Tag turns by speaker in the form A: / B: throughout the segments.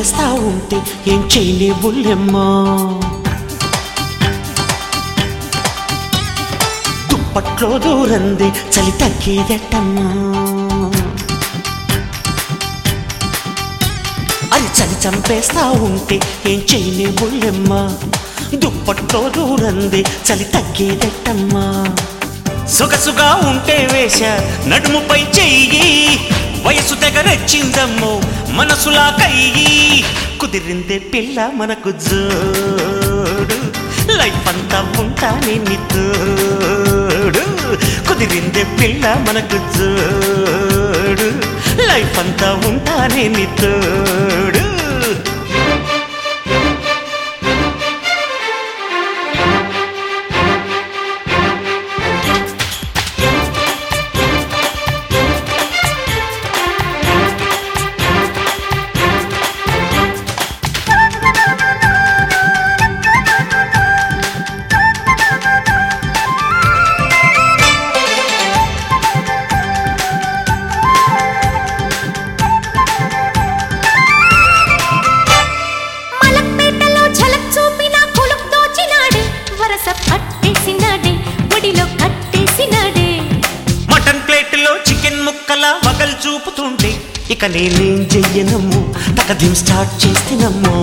A: చంపేస్తా ఉంటే ఏం చేయలేవులేమ్మా. దుప్పట్లో దూరంది చలి తగ్గేదట్టమ్మా. అది చలి చంపేస్తా ఉంటే ఏం చేయలేవులేమ్మా. దుప్పట్లో దూరంది చలి తగ్గేదట్టమ్మా. సొగసుగా ఉంటే వేశ నడుముపై చెయ్యి, వయసు తెగ రెచ్చిందమ్మో మనసులా కయ్యి. కుదిరిందే పిల్ల మనకు జోడు, లైఫ్ అంతా ఉంటానే నీ తోడు. కుదిరిందే పిల్ల మనకు జోడు, లైఫ్ అంతా ఉంటానే నీ తోడు. మటన్ ప్లేట్లో చికెన్ ముక్కల వగలు చూపుతుంటే ఇక నేనేం చెయ్యనమ్ము, తకదీం స్టార్ట్ చేస్తేనమ్ము.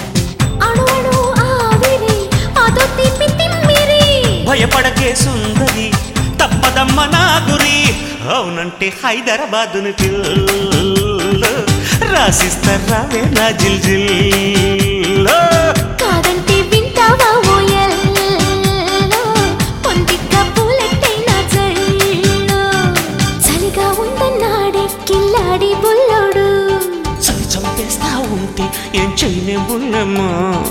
A: భయపడకే సుందరి, తప్పదమ్మ నా గురి. అవునంటే హైదరాబాదును పిల్ల రాసిస్తారావే నా జిల్ జిల్.
B: కాదంటే వింటావా ఓయల్లో, పొందిక పూలెట్టైనా జల్లో. చలిగా ఉందన్నాడే కిల్లాడి బుల్లోడు,
A: చలి చంపేస్తా ఉంటే ఏం చేయలేవులేమ్మా.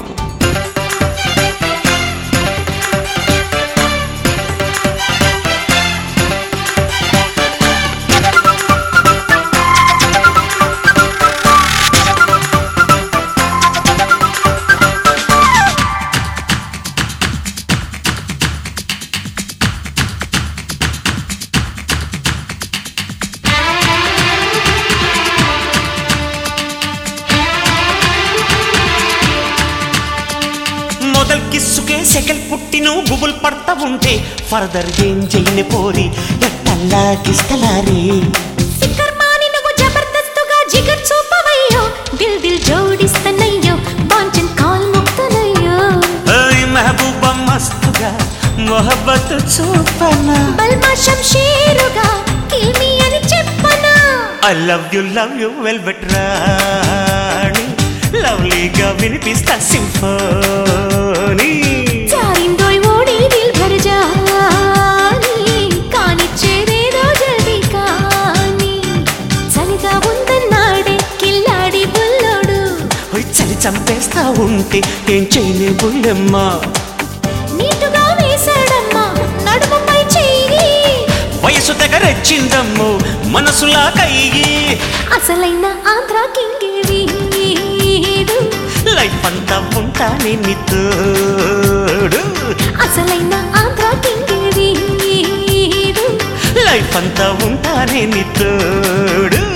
A: మొదల్ కిస్సుకే సెకండ్ పుట్టిను గుబుల్ పడతా ఉంటే ఫర్దర్ ఏం చేయని పోరి ఎట్టల్లా కిస్తలారే.
B: ఫికర్ మాని నువ్వు జబర్దస్తుగా జిగర్ చూపవయ్యో, దిల్ దిల్ జోడిస్తనయ్యో, బాంచన్ కాల్ ముక్తనయ్యో.
A: ఓయ్ మెహబూబా మస్తుగా మొహబ్బత్ చూపనా,
B: బల్మా షంషీరుగా కిల్ మీ అని చెప్పనా.
A: ఐ లవ్ యు వెల్వెట్ రాణి, లవ్లీగా వినిపిస్తా సింఫోనీ.
B: చారిందోయ్ ఓడి దిల్ భర్ జానీ, కానిచ్చేదేదో జల్దీ కానీ. చలిగా ఉందన్నాడే కిల్లాడి బుల్లోడు,
A: చలి చంపేస్తా ఉంటే ఏం చేయలేవులేమ్మా.
B: నీటుగా వేశాడమ్మా నడుముపై చెయ్యి,
A: వయసు తెగ రెచ్చిందమ్మో మనసులా కయ్యి.
B: అసలైన ఆంధ్ర కింగే వీడు,
A: లైఫ్ అంతా ఉంటానే నీ తోడు.
B: అసలైన ఆంధ్ర కింగే వీడు,
A: లైఫ్ అంతా ఉంటానే నీ తోడు.